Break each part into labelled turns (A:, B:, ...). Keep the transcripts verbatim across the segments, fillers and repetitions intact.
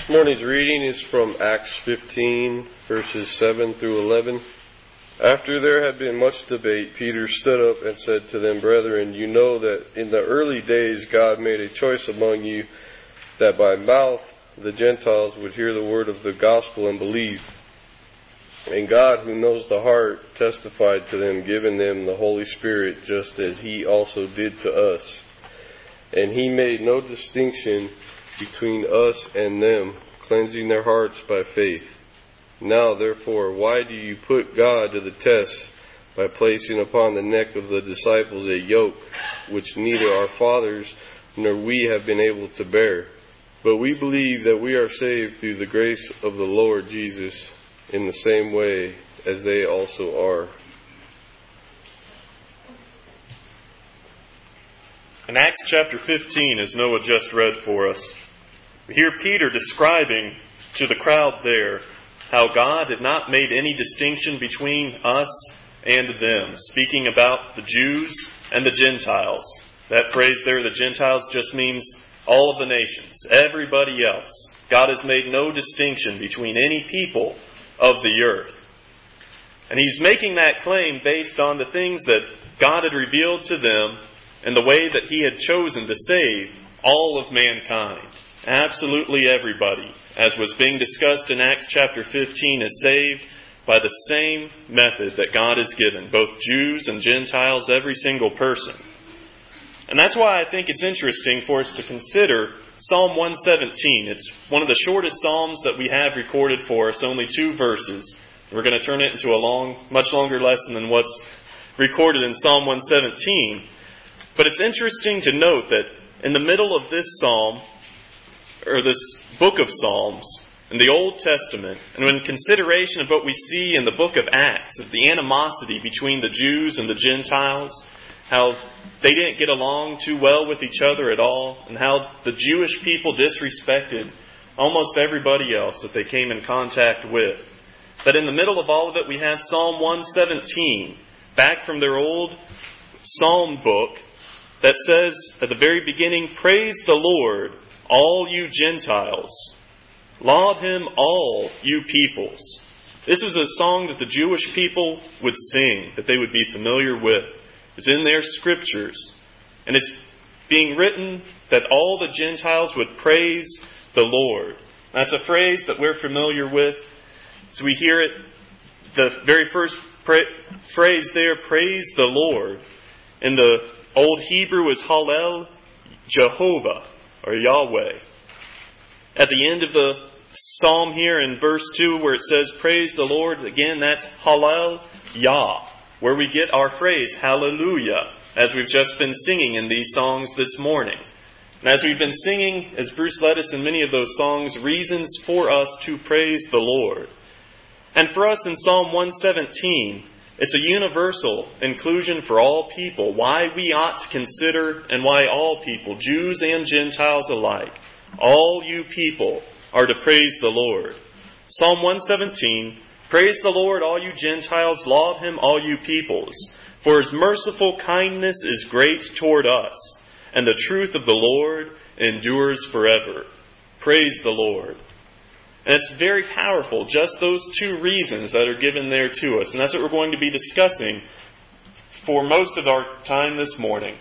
A: morning's reading is from Acts fifteen, verses seven through eleven. After there had been much debate, Peter stood up and said to them, Brethren, you know that in the early days God made a choice among you that by mouth the Gentiles would hear the word of the gospel and believe. And God, who knows the heart, testified to them, giving them the Holy Spirit, just as He also did to us. And He made no distinction between us and them, cleansing their hearts by faith. Now, therefore, why do you put God to the test by placing upon the neck of the disciples a yoke which neither our fathers nor we have been able to bear? But we believe that we are saved through the grace of the Lord Jesus in the same way as they also are.
B: In Acts chapter fifteen, as Noah just read for us, we hear Peter describing to the crowd there how God had not made any distinction between us and them, speaking about the Jews and the Gentiles. That phrase there, the Gentiles, just means all of the nations, everybody else. God has made no distinction between any people of the earth. And He's making that claim based on the things that God had revealed to them and the way that He had chosen to save all of mankind. Absolutely everybody, as was being discussed in Acts chapter fifteen, is saved by the same method that God has given, both Jews and Gentiles, every single person. And that's why I think it's interesting for us to consider Psalm one seventeen. It's one of the shortest psalms that we have recorded for us, only two verses. We're going to turn it into a long, much longer lesson than what's recorded in Psalm one seventeen. But it's interesting to note that in the middle of this psalm, or this book of Psalms, in the Old Testament, and in consideration of what we see in the book of Acts, of the animosity between the Jews and the Gentiles, how they didn't get along too well with each other at all, and how the Jewish people disrespected almost everybody else that they came in contact with. That in the middle of all of it, we have Psalm one seventeen, back from their old psalm book, that says at the very beginning, Praise the Lord, all you Gentiles. Laud Him, all you peoples. This was a song that the Jewish people would sing, that they would be familiar with. It's in their scriptures. And it's being written that all the Gentiles would praise the Lord. That's a phrase that we're familiar with. So we hear it, the very first pra- phrase there, praise the Lord. In the Old Hebrew is Hallel Jehovah, or Yahweh. At the end of the psalm here in verse two, where it says, Praise the Lord, again, that's Hallel Yah, where we get our phrase, Hallelujah, as we've just been singing in these songs this morning. And as we've been singing, as Bruce led us in many of those songs, reasons for us to praise the Lord. And for us in Psalm one seventeen, it's a universal inclusion for all people, why we ought to consider and why all people, Jews and Gentiles alike, all you people are to praise the Lord. Psalm one seventeen, Praise the Lord, all you Gentiles, laud Him, all you peoples. For His merciful kindness is great toward us, and the truth of the Lord endures forever. Praise the Lord. And it's very powerful, just those two reasons that are given there to us. And that's what we're going to be discussing for most of our time this morning.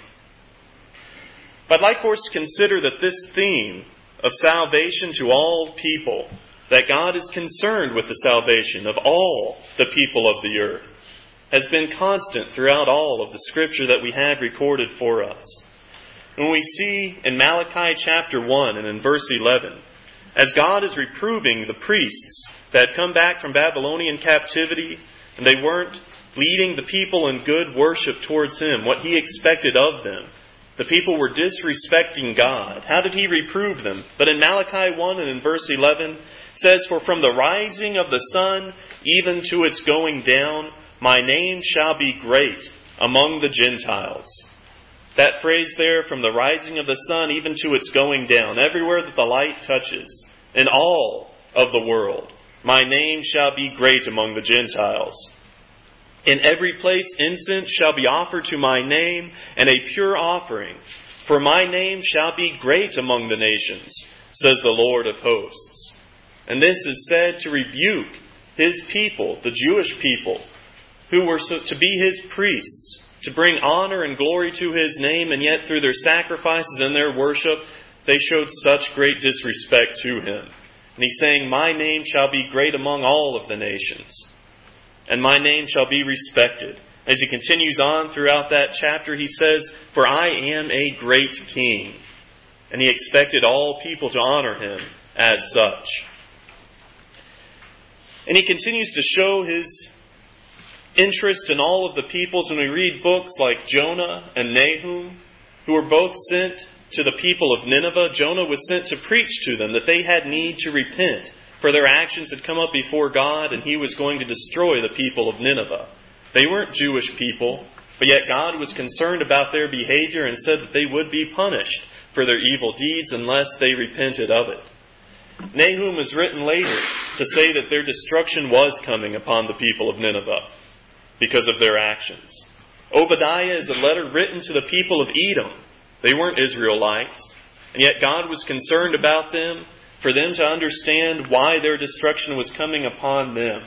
B: But I'd like for us to consider that this theme of salvation to all people, that God is concerned with the salvation of all the people of the earth, has been constant throughout all of the scripture that we have recorded for us. When we see in Malachi chapter one and in verse eleven, as God is reproving the priests that had come back from Babylonian captivity, and they weren't leading the people in good worship towards Him, what He expected of them. The people were disrespecting God. How did He reprove them? But in Malachi one and in verse eleven, it says, For from the rising of the sun even to its going down, my name shall be great among the Gentiles. That phrase there, from the rising of the sun even to its going down, everywhere that the light touches, in all of the world, my name shall be great among the Gentiles. In every place incense shall be offered to my name, and a pure offering. For my name shall be great among the nations, says the Lord of hosts. And this is said to rebuke His people, the Jewish people, who were to be His priests, to bring honor and glory to His name, and yet through their sacrifices and their worship, they showed such great disrespect to Him. And He's saying, my name shall be great among all of the nations, and my name shall be respected. As He continues on throughout that chapter, He says, for I am a great king. And He expected all people to honor Him as such. And He continues to show His interest in all of the peoples when we read books like Jonah and Nahum, who were both sent to the people of Nineveh. Jonah was sent to preach to them that they had need to repent, for their actions had come up before God, and He was going to destroy the people of Nineveh. They weren't Jewish people, but yet God was concerned about their behavior and said that they would be punished for their evil deeds unless they repented of it. Nahum was written later to say that their destruction was coming upon the people of Nineveh because of their actions. Obadiah is a letter written to the people of Edom. They weren't Israelites, and yet God was concerned about them, for them to understand why their destruction was coming upon them.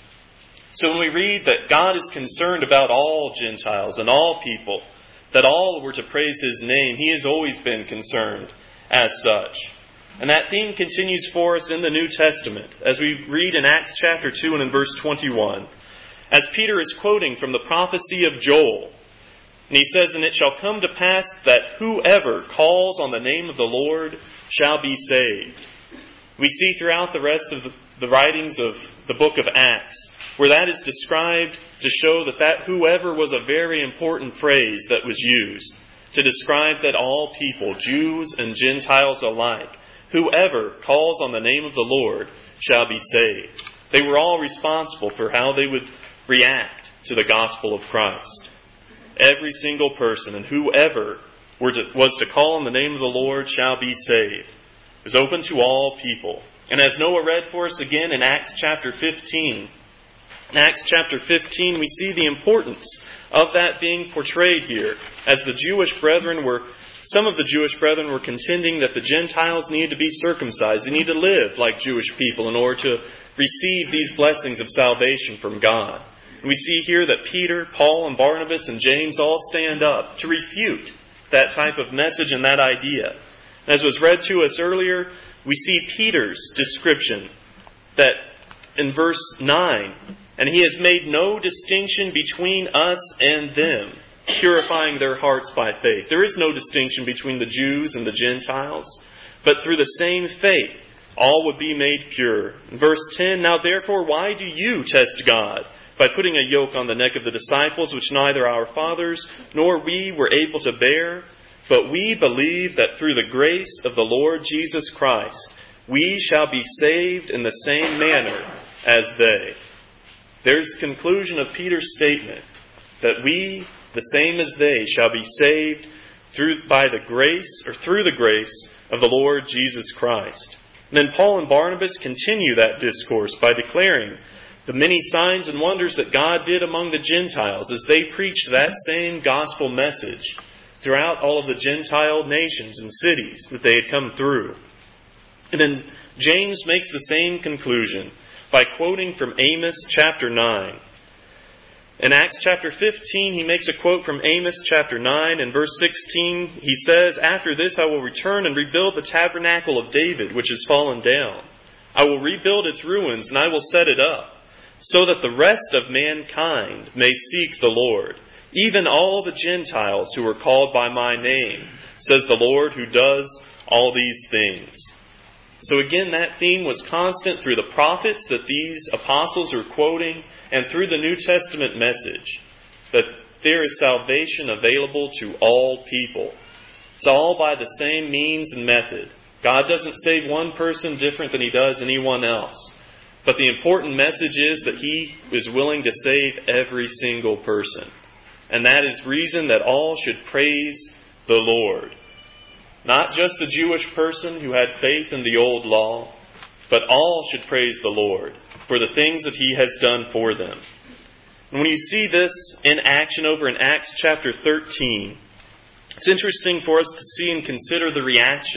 B: So when we read that God is concerned about all Gentiles and all people, that all were to praise His name, He has always been concerned as such. And that theme continues for us in the New Testament, as we read in Acts chapter two and in verse twenty-one. As Peter is quoting from the prophecy of Joel, and he says, and it shall come to pass that whoever calls on the name of the Lord shall be saved. We see throughout the rest of the, the writings of the book of Acts, where that is described to show that that whoever was a very important phrase that was used to describe that all people, Jews and Gentiles alike, whoever calls on the name of the Lord shall be saved. They were all responsible for how they would react to the gospel of Christ. Every single person, and whoever were to, was to call on the name of the Lord shall be saved. It was open to all people. And as Noah read for us again in Acts chapter fifteen, in Acts chapter fifteen, we see the importance of that being portrayed here, as the Jewish brethren were, some of the Jewish brethren were contending that the Gentiles needed to be circumcised. They needed to live like Jewish people in order to receive these blessings of salvation from God. And we see here that Peter, Paul, and Barnabas, and James all stand up to refute that type of message and that idea. As was read to us earlier, we see Peter's description that in verse nine, and he has made no distinction between us and them, purifying their hearts by faith. There is no distinction between the Jews and the Gentiles, but through the same faith, all would be made pure. In verse ten, now therefore, why do you test God by putting a yoke on the neck of the disciples, which neither our fathers nor we were able to bear? But we believe that through the grace of the Lord Jesus Christ, we shall be saved in the same manner as they. There's the conclusion of Peter's statement, that we, the same as they, shall be saved through by the grace, or through the grace of the Lord Jesus Christ. And then Paul and Barnabas continue that discourse by declaring the many signs and wonders that God did among the Gentiles as they preached that same gospel message throughout all of the Gentile nations and cities that they had come through. And then James makes the same conclusion by quoting from Amos chapter nine. In Acts chapter fifteen, he makes a quote from Amos chapter nine. In verse sixteen, he says, after this I will return and rebuild the tabernacle of David, which is fallen down. I will rebuild its ruins, and I will set it up, so that the rest of mankind may seek the Lord, even all the Gentiles who are called by my name, says the Lord who does all these things. So again, that theme was constant through the prophets that these apostles are quoting, and through the New Testament message, that there is salvation available to all people. It's all by the same means and method. God doesn't save one person different than He does anyone else. But the important message is that He is willing to save every single person. And that is reason that all should praise the Lord. Not just the Jewish person who had faith in the old law, but all should praise the Lord for the things that He has done for them. And when you see this in action over in Acts chapter thirteen, it's interesting for us to see and consider the reaction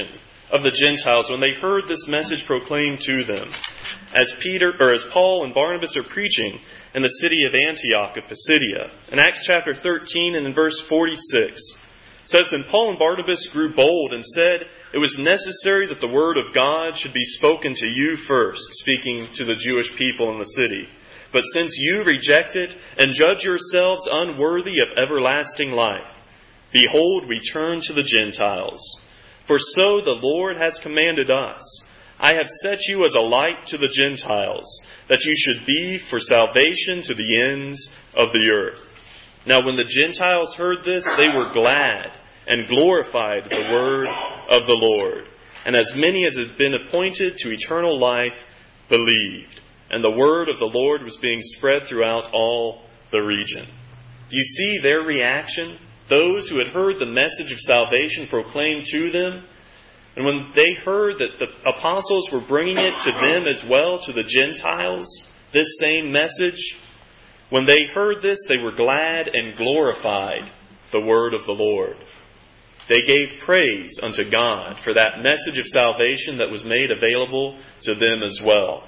B: of the Gentiles when they heard this message proclaimed to them, as Peter or as Paul and Barnabas are preaching in the city of Antioch of Pisidia. In Acts chapter thirteen and in verse forty-six, it says, Then Paul and Barnabas grew bold and said, It was necessary that the word of God should be spoken to you first, speaking to the Jewish people in the city. But since you reject it and judge yourselves unworthy of everlasting life, behold, we turn to the Gentiles. For so the Lord has commanded us, I have set you as a light to the Gentiles, that you should be for salvation to the ends of the earth. Now when the Gentiles heard this, they were glad and glorified the word of the Lord. And as many as had been appointed to eternal life believed. And the word of the Lord was being spread throughout all the region. Do you see their reaction? Those who had heard the message of salvation proclaimed to them. And when they heard that the apostles were bringing it to them as well, to the Gentiles, this same message, when they heard this, they were glad and glorified the word of the Lord. They gave praise unto God for that message of salvation that was made available to them as well.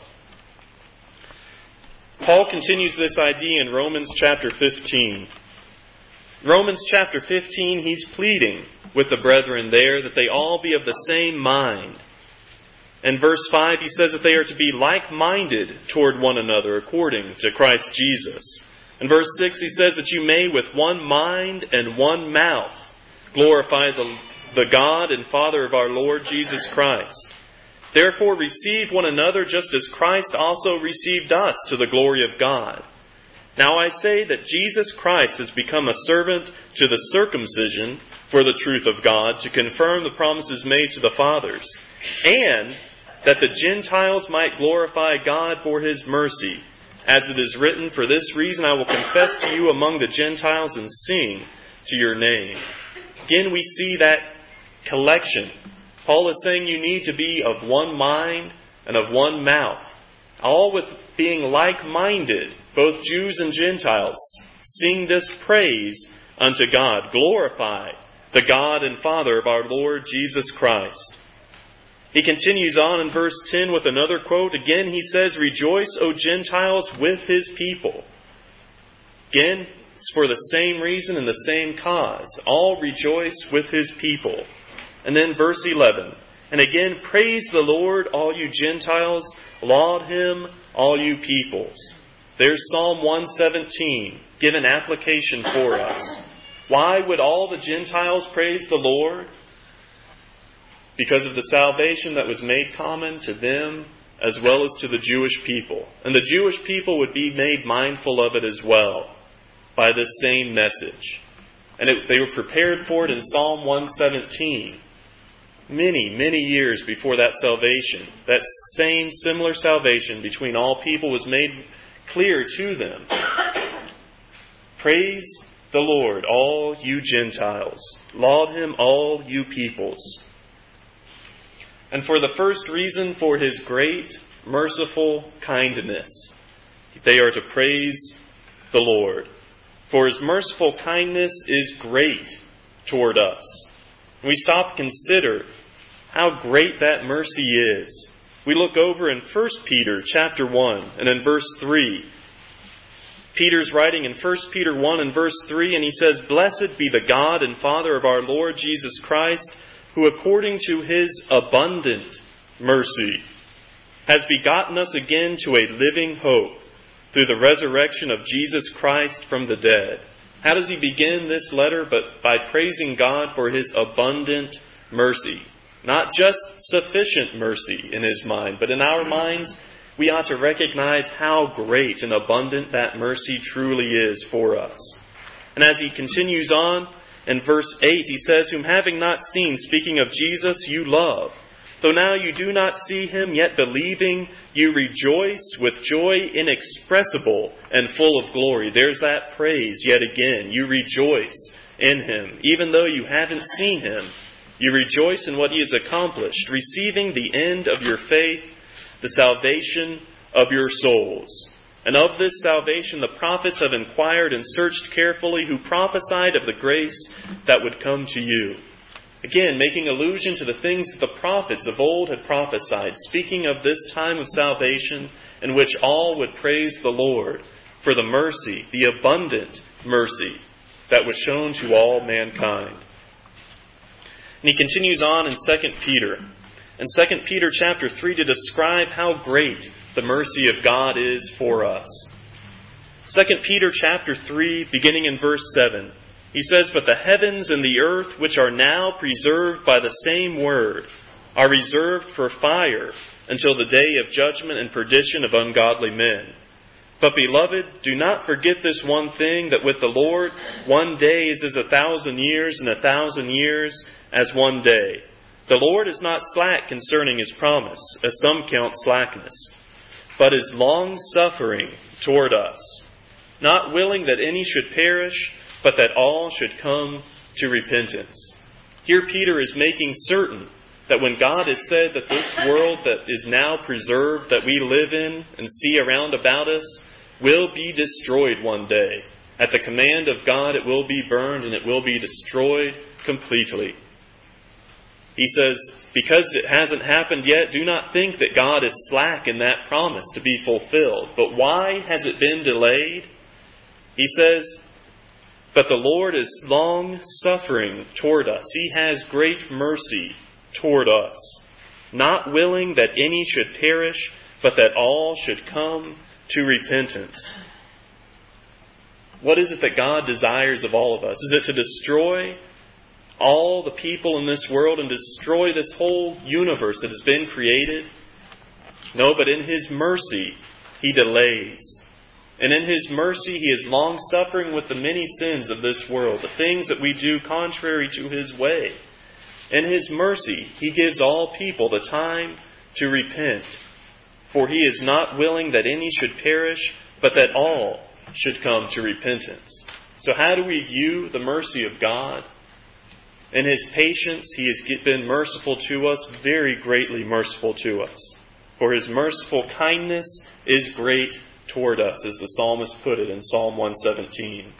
B: Paul continues this idea in Romans chapter fifteen. Romans chapter fifteen, he's pleading with the brethren there that they all be of the same mind. In verse five, he says that they are to be like-minded toward one another according to Christ Jesus. In verse six, he says that you may with one mind and one mouth glorify the, the God and Father of our Lord Jesus Christ. Therefore receive one another just as Christ also received us to the glory of God. Now I say that Jesus Christ has become a servant to the circumcision for the truth of God, to confirm the promises made to the fathers, and that the Gentiles might glorify God for His mercy. As it is written, For this reason I will confess to you among the Gentiles and sing to your name. Again, we see that collection. Paul is saying you need to be of one mind and of one mouth, all with being like-minded, both Jews and Gentiles. Sing this praise unto God. Glorify the God and Father of our Lord Jesus Christ. He continues on in verse ten with another quote. Again, he says, Rejoice, O Gentiles, with His people. Again, it's for the same reason and the same cause. All rejoice with His people. And then verse eleven. And again, praise the Lord, all you Gentiles. Laud Him, all you peoples. There's Psalm one seventeen, given application for us. Why would all the Gentiles praise the Lord? Because of the salvation that was made common to them as well as to the Jewish people. And the Jewish people would be made mindful of it as well by this same message. And it, they were prepared for it in Psalm one seventeen. Many, many years before that salvation, that same similar salvation between all people was made clear to them. Praise the Lord, all you Gentiles. Laud Him, all you peoples. And for the first reason, for His great, merciful kindness, they are to praise the Lord. For His merciful kindness is great toward us. We stop to consider how great that mercy is. We look over in First Peter chapter one and in verse three. Peter's writing in First Peter one and verse three, and he says, Blessed be the God and Father of our Lord Jesus Christ, who according to His abundant mercy has begotten us again to a living hope through the resurrection of Jesus Christ from the dead. How does he begin this letter? But by praising God for His abundant mercy. Not just sufficient mercy in his mind, but in our minds, we ought to recognize how great and abundant that mercy truly is for us. And as he continues on, in verse eight, he says, Whom having not seen, speaking of Jesus, you love. Though now you do not see Him, yet believing, you rejoice with joy inexpressible and full of glory. There's that praise yet again. You rejoice in Him. Even though you haven't seen Him, you rejoice in what He has accomplished, receiving the end of your faith, the salvation of your souls. And of this salvation the prophets have inquired and searched carefully, who prophesied of the grace that would come to you. Again, making allusion to the things that the prophets of old had prophesied, speaking of this time of salvation in which all would praise the Lord for the mercy, the abundant mercy that was shown to all mankind. And he continues on in Second Peter. In Second Peter chapter three to describe how great the mercy of God is for us. Second Peter chapter three, beginning in verse seven. He says, "But the heavens and the earth, which are now preserved by the same word, are reserved for fire until the day of judgment and perdition of ungodly men. But, beloved, do not forget this one thing, that with the Lord one day is as a thousand years, and a thousand years as one day. The Lord is not slack concerning His promise, as some count slackness, but is long-suffering toward us, not willing that any should perish, but that all should come to repentance." Here Peter is making certain that when God has said that this world that is now preserved, that we live in and see around about us, will be destroyed one day. At the command of God, it will be burned and it will be destroyed completely. He says, because it hasn't happened yet, do not think that God is slack in that promise to be fulfilled. But why has it been delayed? He says, but the Lord is long suffering toward us. He has great mercy toward us, not willing that any should perish, but that all should come to repentance. What is it that God desires of all of us? Is it to destroy all the people in this world and destroy this whole universe that has been created? No, but in His mercy, He delays. And in His mercy, He is long-suffering with the many sins of this world, the things that we do contrary to His way. In His mercy, He gives all people the time to repent. For He is not willing that any should perish, but that all should come to repentance. So how do we view the mercy of God? In His patience, He has been merciful to us, very greatly merciful to us. For His merciful kindness is great toward us, as the psalmist put it in Psalm one seventeen.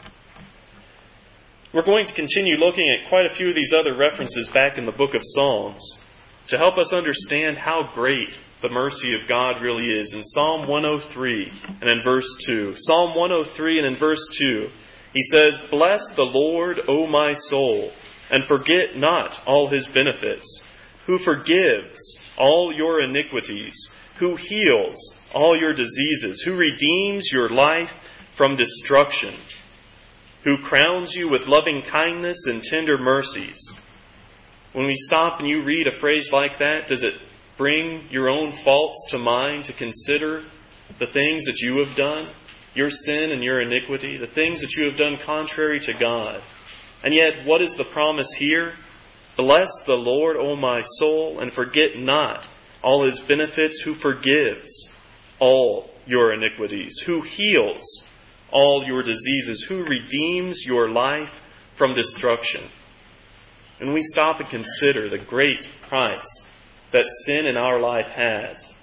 B: We're going to continue looking at quite a few of these other references back in the book of Psalms to help us understand how great the mercy of God really is. In Psalm one oh three and in verse two. Psalm one oh three and in verse two, he says, "Bless the Lord, O my soul, and forget not all His benefits, who forgives all your iniquities, who heals all your diseases, who redeems your life from destruction, who crowns you with loving kindness and tender mercies." When we stop and you read a phrase like that, does it bring your own faults to mind to consider the things that you have done, your sin and your iniquity, the things that you have done contrary to God? And yet, what is the promise here? Bless the Lord, O my soul, and forget not all His benefits, who forgives all your iniquities, who heals all your diseases, who redeems your life from destruction. And we stop and consider the great price that sin in our life has.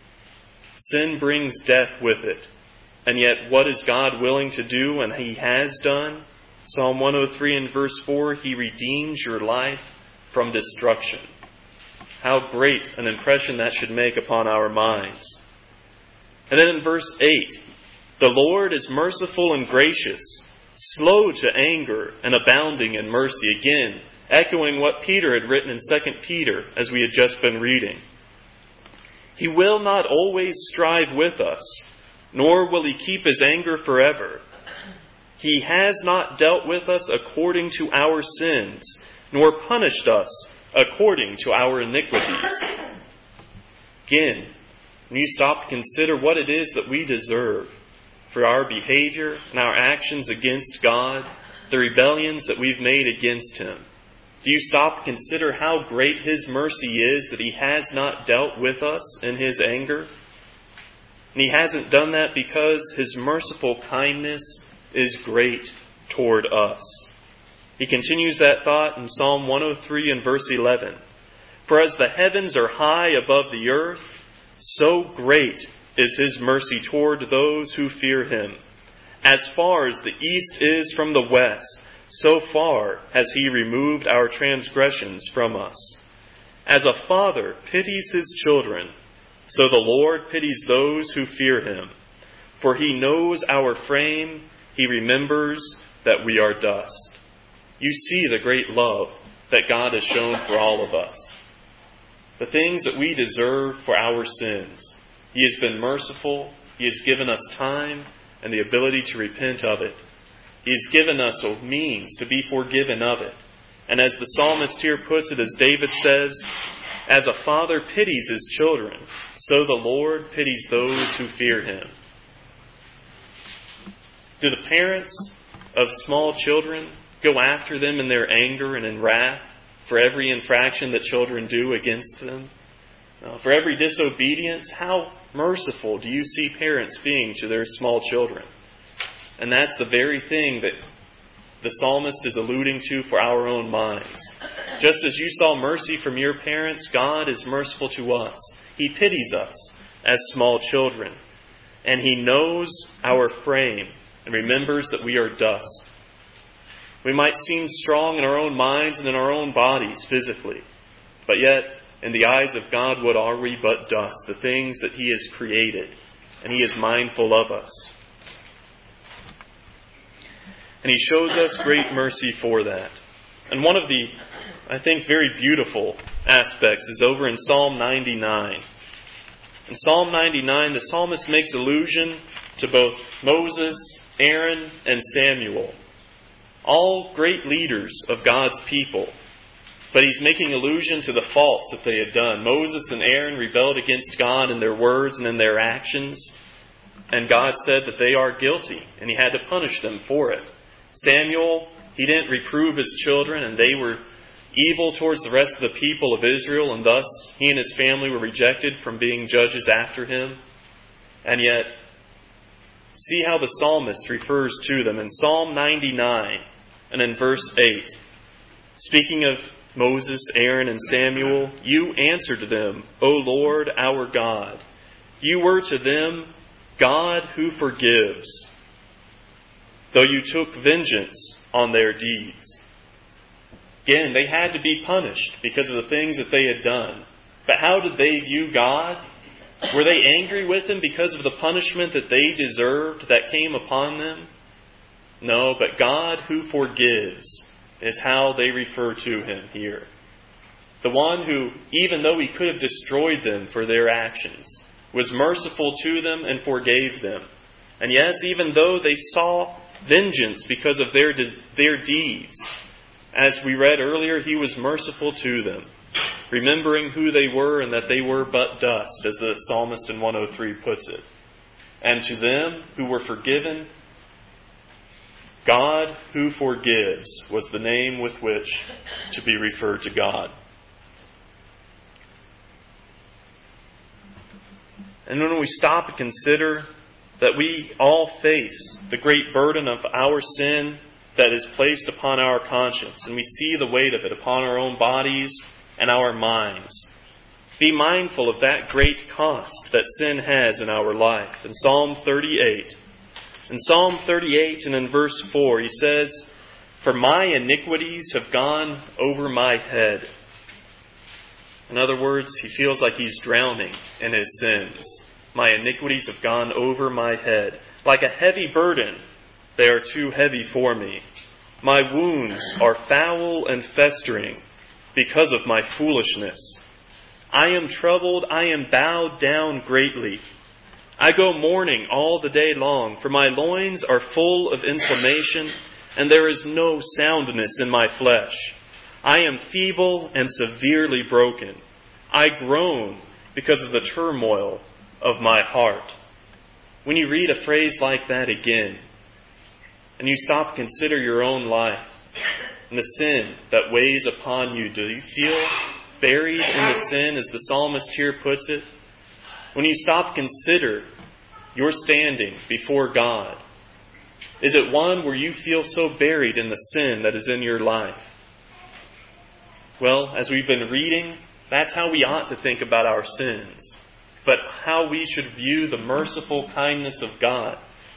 B: Sin brings death with it. And yet, what is God willing to do, and He has done? Psalm one oh three and verse four, He redeems your life from destruction. How great an impression that should make upon our minds. And then in verse eight, the Lord is merciful and gracious, slow to anger and abounding in mercy. Again, echoing what Peter had written in Second Peter as we had just been reading. He will not always strive with us, nor will He keep His anger forever. He has not dealt with us according to our sins, nor punished us according to our iniquities. Again, when you stop to consider what it is that we deserve for our behavior and our actions against God, the rebellions that we've made against Him, do you stop to consider how great His mercy is that He has not dealt with us in His anger? And He hasn't done that because His merciful kindness is great toward us. He continues that thought in Psalm one oh three and verse eleven. "For as the heavens are high above the earth, so great is His mercy toward those who fear Him. As far as the east is from the west, so far has he removed our transgressions from us. As a father pities his children, so the Lord pities those who fear him. For he knows our frame, he remembers that we are dust. You see the great love that God has shown for all of us. The things that we deserve for our sins, he has been merciful, he has given us time and the ability to repent of it. He has given us a means to be forgiven of it. And as the psalmist here puts it, as David says, as a father pities his children, so the Lord pities those who fear him. Do the parents of small children go after them in their anger and in wrath for every infraction that children do against them? Uh, for every disobedience, how merciful do you see parents being to their small children? And that's the very thing that the psalmist is alluding to for our own minds. Just as you saw mercy from your parents, God is merciful to us. He pities us as small children. And He knows our frame and remembers that we are dust. We might seem strong in our own minds and in our own bodies physically. But yet, in the eyes of God, what are we but dust? The things that He has created. And He is mindful of us. And He shows us great mercy for that. And one of the, I think, very beautiful aspects is over in Psalm ninety-nine. In Psalm ninety-nine, the psalmist makes allusion to both Moses, Aaron, and Samuel. All great leaders of God's people. But he's making allusion to the faults that they had done. Moses and Aaron rebelled against God in their words and in their actions. And God said that they are guilty, and He had to punish them for it. Samuel, he didn't reprove his children, and they were evil towards the rest of the people of Israel, and thus he and his family were rejected from being judges after him. And yet, see how the psalmist refers to them in Psalm ninety-nine and in verse eight. Speaking of Moses, Aaron, and Samuel, you answered them, O Lord our God. You were to them God who forgives, though you took vengeance on their deeds. Again, they had to be punished because of the things that they had done. But how did they view God? Were they angry with Him because of the punishment that they deserved that came upon them? No, but God who forgives is how they refer to Him here. The one who, even though He could have destroyed them for their actions, was merciful to them and forgave them. And yes, even though they saw vengeance because of their de- their deeds, as we read earlier, He was merciful to them, remembering who they were and that they were but dust, as the psalmist in one oh three puts it. And to them who were forgiven, God who forgives was the name with which to be referred to God. And when we stop and consider that we all face the great burden of our sin that is placed upon our conscience, and we see the weight of it upon our own bodies and our minds, be mindful of that great cost that sin has in our life. In Psalm thirty-eight, in Psalm thirty-eight and in verse four, he says, For my iniquities have gone over my head. In other words, he feels like he's drowning in his sins. My iniquities have gone over my head. Like a heavy burden, they are too heavy for me. My wounds are foul and festering because of my foolishness. I am troubled, I am bowed down greatly. I go mourning all the day long, for my loins are full of inflammation, and there is no soundness in my flesh. I am feeble and severely broken. I groan because of the turmoil of my heart. When you read a phrase like that again, and you stop and consider your own life and the sin that weighs upon you, do you feel buried in the sin, as the psalmist here puts it? When you stop and consider your standing before God, is it one where you feel so buried in the sin that is in your life? Well, as we've been reading, that's how we ought to think about our sins. But how we should view the merciful kindness of God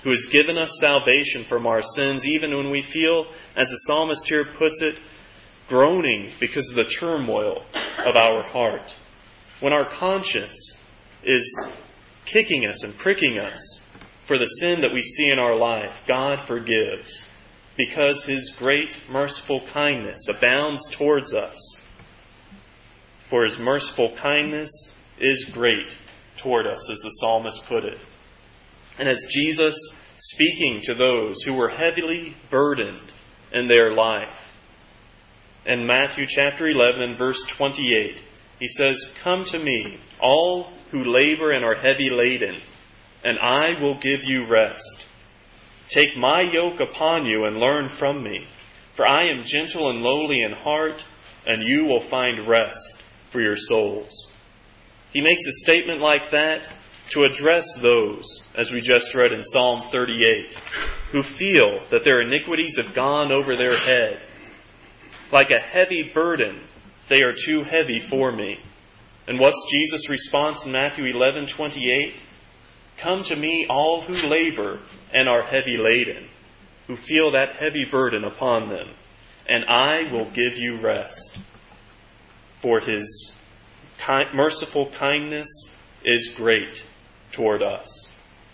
B: who has given us salvation from our sins, even when we feel, as the psalmist here puts it, groaning because of the turmoil of our heart. When our conscience is kicking us and pricking us for the sin that we see in our life, God forgives, because His great merciful kindness abounds towards us. For His merciful kindness is great toward us, as the psalmist put it. And as Jesus, speaking to those who were heavily burdened in their life, in Matthew chapter eleven and verse twenty-eight, He says, "Come to me, all who labor and are heavy laden, and I will give you rest. Take my yoke upon you and learn from me, for I am gentle and lowly in heart, and you will find rest for your souls." He makes a statement like that to address those, as we just read in Psalm thirty-eight, who feel that their iniquities have gone over their head. Like a heavy burden, they are too heavy for me. And what's Jesus' response in Matthew eleven twenty-eight? "Come to me, all who labor and are heavy laden," who feel that heavy burden upon them, "and I will give you rest." For His kind, merciful kindness is great toward us.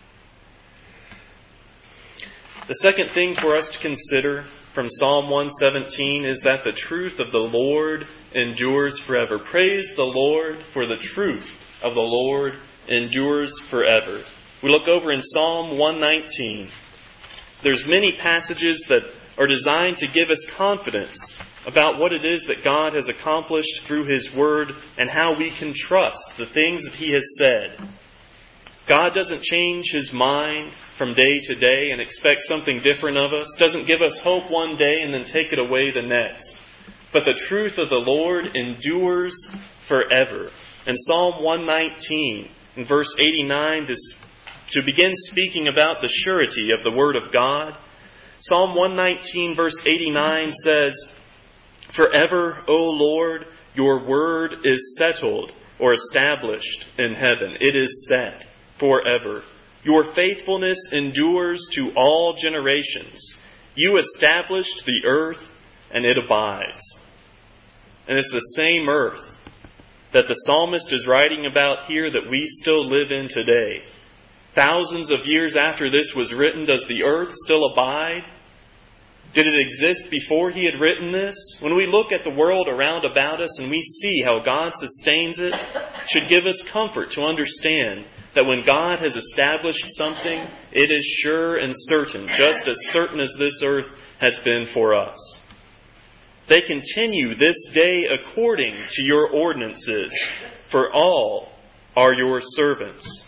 B: The second thing for us to consider from Psalm one seventeen is that the truth of the Lord endures forever. Praise the Lord, for the truth of the Lord endures forever. We look over in Psalm one nineteen. There's many passages that are designed to give us confidence about what it is that God has accomplished through His Word and how we can trust the things that He has said. God doesn't change His mind from day to day and expect something different of us. Doesn't give us hope one day and then take it away the next. But the truth of the Lord endures forever. And Psalm one nineteen, in verse eighty-nine, to, to begin speaking about the surety of the Word of God, Psalm one nineteen, verse eighty-nine says, "Forever, O Lord, your word is settled or established in heaven." It is set forever. "Your faithfulness endures to all generations. You established the earth, and it abides." And it's the same earth that the psalmist is writing about here that we still live in today. Thousands of years after this was written, does the earth still abide? Did it exist before he had written this? When we look at the world around about us and we see how God sustains it, it should give us comfort to understand that when God has established something, it is sure and certain, just as certain as this earth has been for us. "They continue this day according to your ordinances, for all are your servants."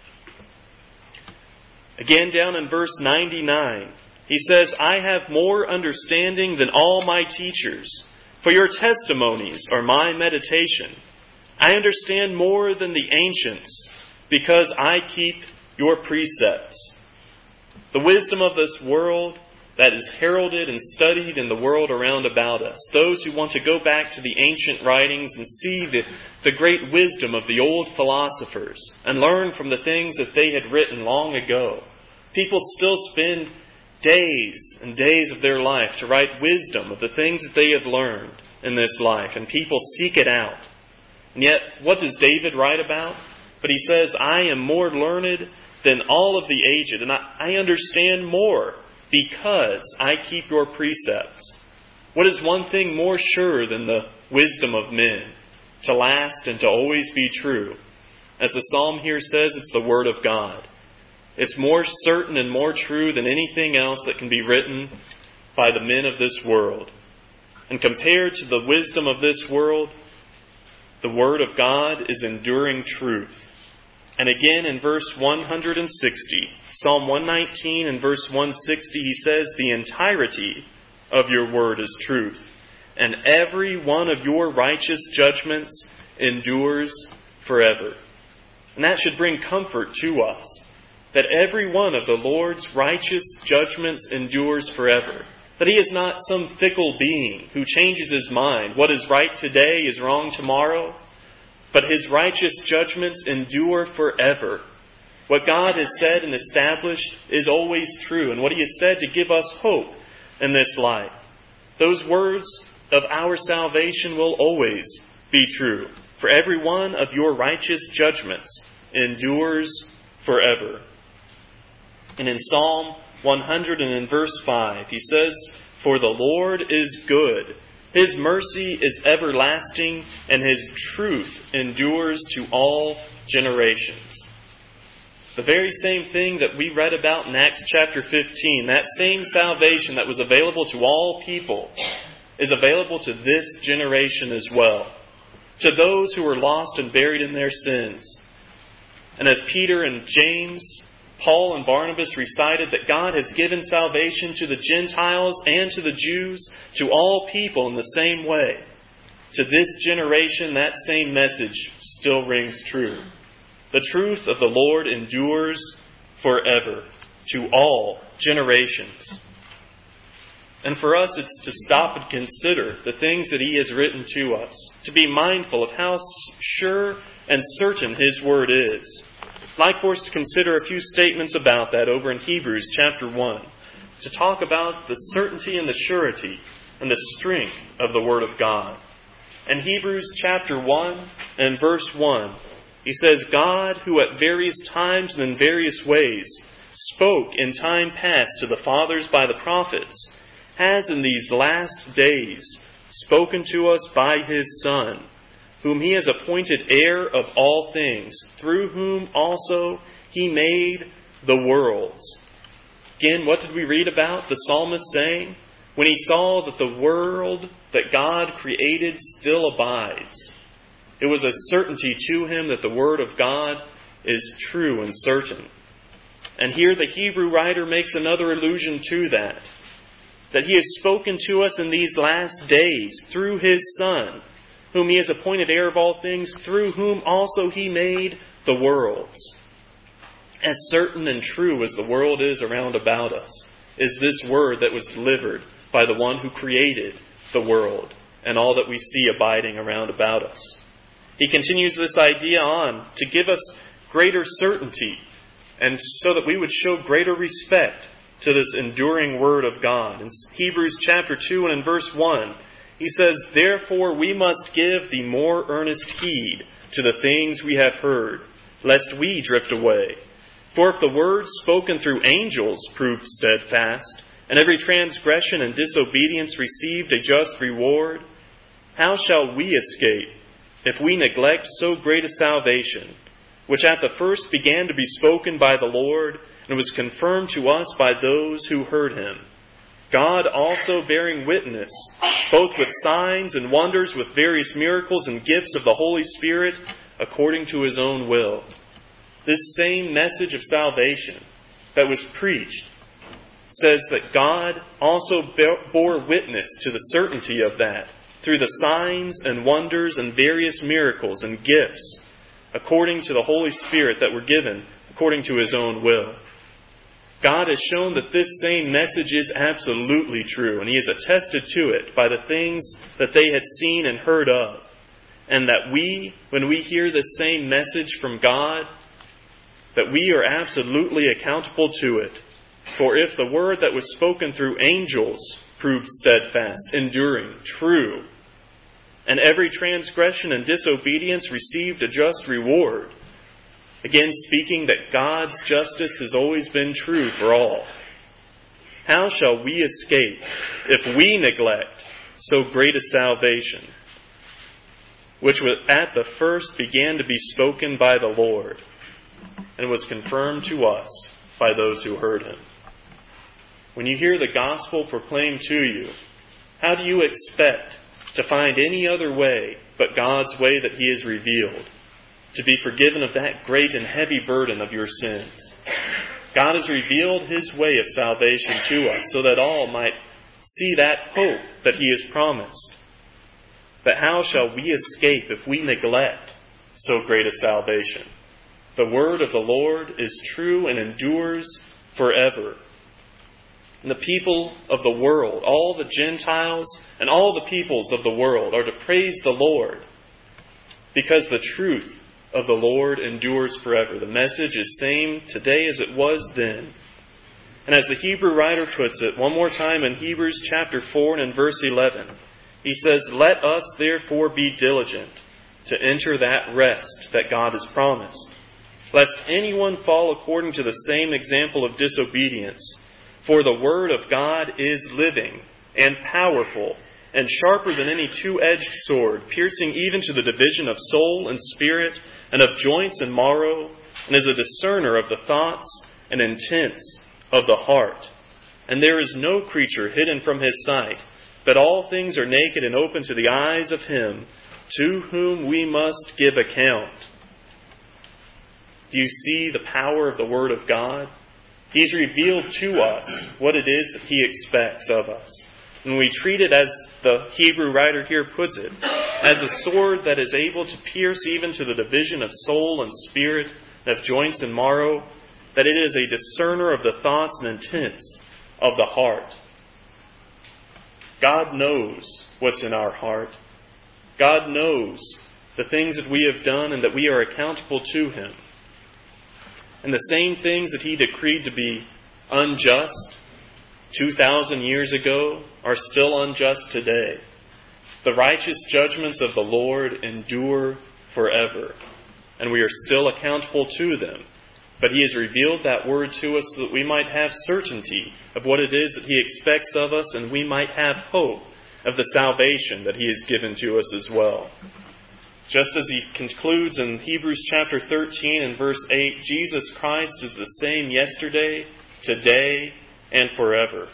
B: Again, down in verse ninety-nine, he says, "I have more understanding than all my teachers, for your testimonies are my meditation. I understand more than the ancients, because I keep your precepts." The wisdom of this world that is heralded and studied in the world around about us. Those who want to go back to the ancient writings and see the, the great wisdom of the old philosophers and learn from the things that they had written long ago. People still spend days and days of their life to write wisdom of the things that they have learned in this life, and people seek it out. And yet, what does David write about? But he says, "I am more learned than all of the aged, and I, I understand more because I keep your precepts." What is one thing more sure than the wisdom of men, to last and to always be true? As the psalm here says, it's the Word of God. It's more certain and more true than anything else that can be written by the men of this world. And compared to the wisdom of this world, the Word of God is enduring truth. And again in verse one sixty, Psalm one nineteen and verse one sixty, he says, "The entirety of your word is truth, and every one of your righteous judgments endures forever." And that should bring comfort to us, that every one of the Lord's righteous judgments endures forever. That He is not some fickle being who changes His mind. What is right today is wrong tomorrow. But His righteous judgments endure forever. What God has said and established is always true, and what He has said to give us hope in this life. Those words of our salvation will always be true, for every one of your righteous judgments endures forever. And in Psalm one hundred and in verse five, he says, "For the Lord is good. His mercy is everlasting, and His truth endures to all generations." The very same thing that we read about in Acts chapter fifteen, that same salvation that was available to all people, is available to this generation as well. To those who were lost and buried in their sins. And as Peter and James, Paul and Barnabas recited that God has given salvation to the Gentiles and to the Jews, to all people in the same way. To this generation, that same message still rings true. The truth of the Lord endures forever, to all generations. And for us, it's to stop and consider the things that He has written to us, to be mindful of how sure and certain His Word is. I'd like for us to consider a few statements about that over in Hebrews chapter one, to talk about the certainty and the surety and the strength of the Word of God. In Hebrews chapter one and verse one, he says, "God, who at various times and in various ways spoke in time past to the fathers by the prophets, has in these last days spoken to us by His Son, whom He has appointed heir of all things, through whom also He made the worlds." Again, what did we read about the psalmist saying? When he saw that the world that God created still abides. It was a certainty to him that the Word of God is true and certain. And here the Hebrew writer makes another allusion to that. That He has spoken to us in these last days through His Son, whom He has appointed heir of all things, through whom also He made the worlds. As certain and true as the world is around about us, is this word that was delivered by the one who created the world and all that we see abiding around about us. He continues this idea on to give us greater certainty, and so that we would show greater respect to this enduring Word of God. In Hebrews chapter two and in verse one, he says, "Therefore we must give the more earnest heed to the things we have heard, lest we drift away. For if the word spoken through angels proved steadfast, and every transgression and disobedience received a just reward, how shall we escape if we neglect so great a salvation, which at the first began to be spoken by the Lord, and was confirmed to us by those who heard Him? God also bearing witness, both with signs and wonders, with various miracles and gifts of the Holy Spirit, according to His own will." This same message of salvation that was preached says that God also bore witness to the certainty of that through the signs and wonders and various miracles and gifts, according to the Holy Spirit that were given according to His own will. God has shown that this same message is absolutely true, and He has attested to it by the things that they had seen and heard of. And that we, when we hear this same message from God, that we are absolutely accountable to it. For if the word that was spoken through angels proved steadfast, enduring, true, and every transgression and disobedience received a just reward, again speaking that God's justice has always been true for all, how shall we escape if we neglect so great a salvation, which at the first began to be spoken by the Lord, and was confirmed to us by those who heard Him? When you hear the gospel proclaimed to you, how do you expect to find any other way but God's way that He has revealed, to be forgiven of that great and heavy burden of your sins? God has revealed His way of salvation to us so that all might see that hope that He has promised. But how shall we escape if we neglect so great a salvation? The word of the Lord is true and endures forever. And the people of the world, all the Gentiles and all the peoples of the world, are to praise the Lord, because the truth of the Lord endures forever. The message is same today as it was then. And as the Hebrew writer puts it, one more time in Hebrews chapter four and in verse eleven, he says, "Let us therefore be diligent to enter that rest that God has promised, lest anyone fall according to the same example of disobedience. For the word of God is living and powerful and sharper than any two-edged sword, piercing even to the division of soul and spirit and of joints and marrow, and is a discerner of the thoughts and intents of the heart. And there is no creature hidden from his sight, but all things are naked and open to the eyes of him to whom we must give account." Do you see the power of the Word of God? He's revealed to us what it is that He expects of us. And we treat it, as the Hebrew writer here puts it, as a sword that is able to pierce even to the division of soul and spirit, and of joints and marrow, that it is a discerner of the thoughts and intents of the heart. God knows what's in our heart. God knows the things that we have done and that we are accountable to Him. And the same things that He decreed to be unjust two thousand years ago are still unjust today. The righteous judgments of the Lord endure forever, and we are still accountable to them. But He has revealed that word to us so that we might have certainty of what it is that He expects of us, and we might have hope of the salvation that He has given to us as well. Just as he concludes in Hebrews chapter thirteen and verse eight, Jesus Christ is the same yesterday, today, and forever.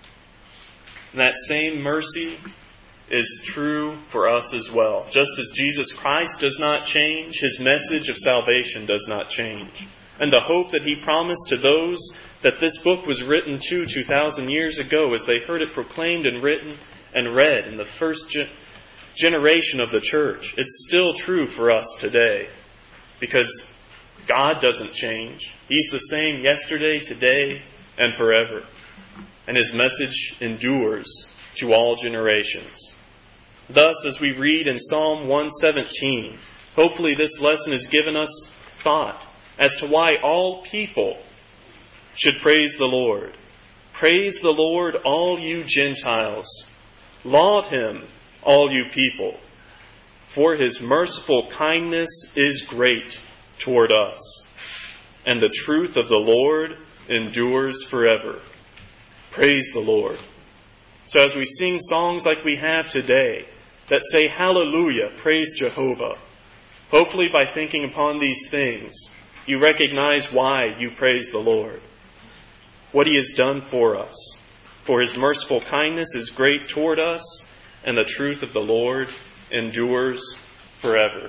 B: And that same mercy is true for us as well. Just as Jesus Christ does not change, His message of salvation does not change. And the hope that He promised to those that this book was written to two thousand years ago, as they heard it proclaimed and written and read in the first ge- generation of the church, it's still true for us today. Because God doesn't change. He's the same yesterday, today, and forever. And His message endures to all generations. Thus, as we read in Psalm one seventeen, hopefully this lesson has given us thought as to why all people should praise the Lord. Praise the Lord, all you Gentiles. Laud Him, all you people. For His merciful kindness is great toward us, and the truth of the Lord endures forever. Praise the Lord. So as we sing songs like we have today that say, "Hallelujah, praise Jehovah," hopefully by thinking upon these things, you recognize why you praise the Lord. What He has done for us. For His merciful kindness is great toward us, and the truth of the Lord endures forever.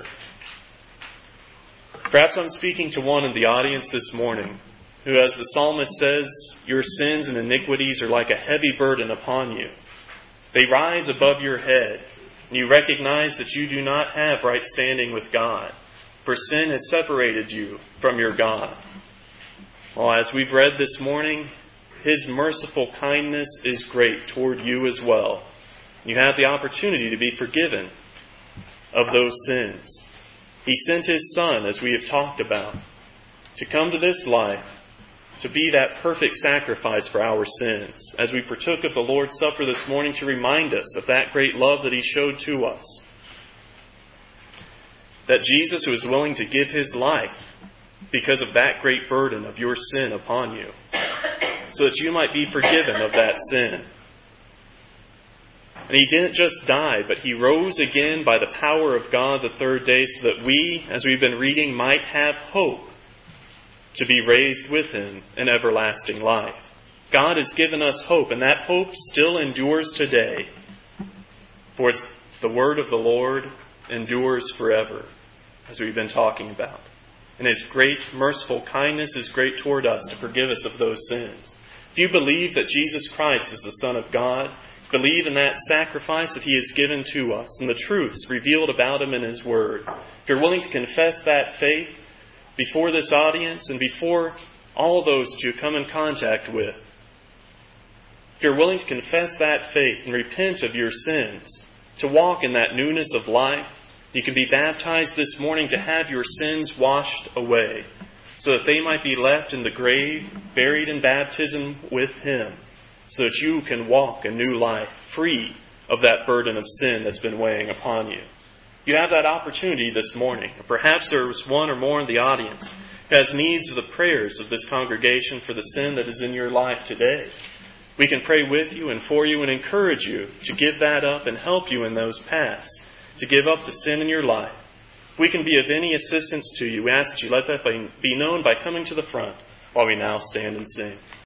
B: Perhaps I'm speaking to one in the audience this morning who, as the psalmist says, your sins and iniquities are like a heavy burden upon you. They rise above your head, and you recognize that you do not have right standing with God, for sin has separated you from your God. Well, as we've read this morning, His merciful kindness is great toward you as well. You have the opportunity to be forgiven of those sins. He sent His Son, as we have talked about, to come to this life, to be that perfect sacrifice for our sins, as we partook of the Lord's Supper this morning, to remind us of that great love that He showed to us. That Jesus was willing to give His life because of that great burden of your sin upon you, so that you might be forgiven of that sin. And He didn't just die, but He rose again by the power of God the third day, so that we, as we've been reading, might have hope to be raised with Him in everlasting life. God has given us hope, and that hope still endures today. For it's the word of the Lord endures forever, as we've been talking about. And His great merciful kindness is great toward us to forgive us of those sins. If you believe that Jesus Christ is the Son of God, believe in that sacrifice that He has given to us and the truths revealed about Him in His Word. If you're willing to confess that faith before this audience and before all those that you come in contact with, if you're willing to confess that faith and repent of your sins, to walk in that newness of life, You can be baptized this morning to have your sins washed away, so that they might be left in the grave, buried in baptism with Him, so that you can walk a new life, free of that burden of sin that's been weighing upon you. You have that opportunity this morning. Perhaps there's one or more in the audience who has needs of the prayers of this congregation for the sin that is in your life today. We can pray with you and for you and encourage you to give that up and help you in those paths, to give up the sin in your life. If we can be of any assistance to you, we ask that you let that be known by coming to the front while we now stand and sing.